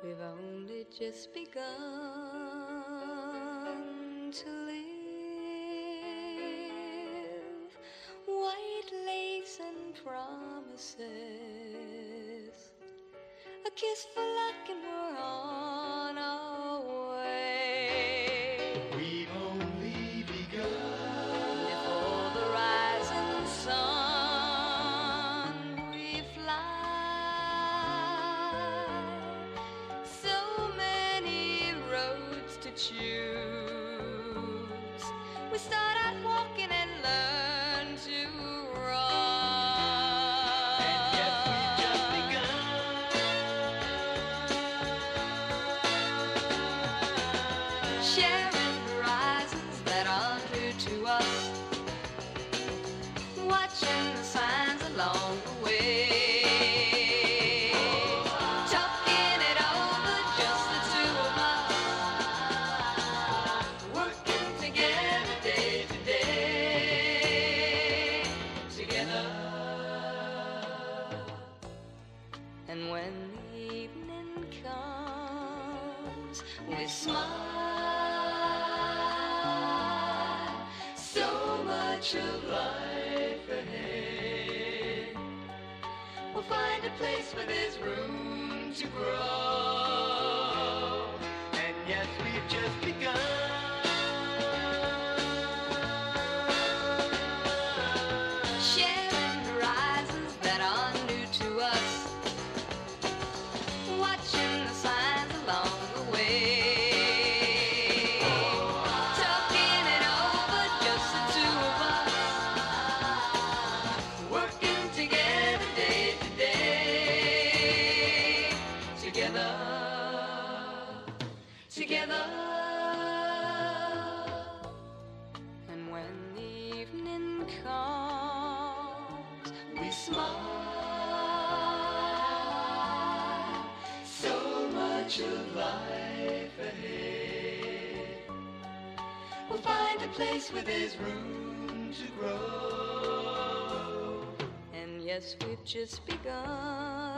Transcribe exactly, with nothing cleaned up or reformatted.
We've only just begun to live. White lace and promises, a kiss for luck and we're on our way. We've only begun. Before the rising sun we fly. So many roads to choose. We start out walking and learn to run. And yet we've just begun. Sharing horizons that are new to us, watching the signs along the way, talking it over, just the two of us, working together day to day, together. And when the evening comes, we smile. So much of life ahead. We'll find a place where there's room to grow. And yes, we've just begun. Sharing horizons that are new to us, watching the signs along the way, talking it over, just the two of us, working together day to day, together, together. And when the evening comes, we smile. So much of life ahead. We'll find a place where there's room to grow. And yes, we've just begun.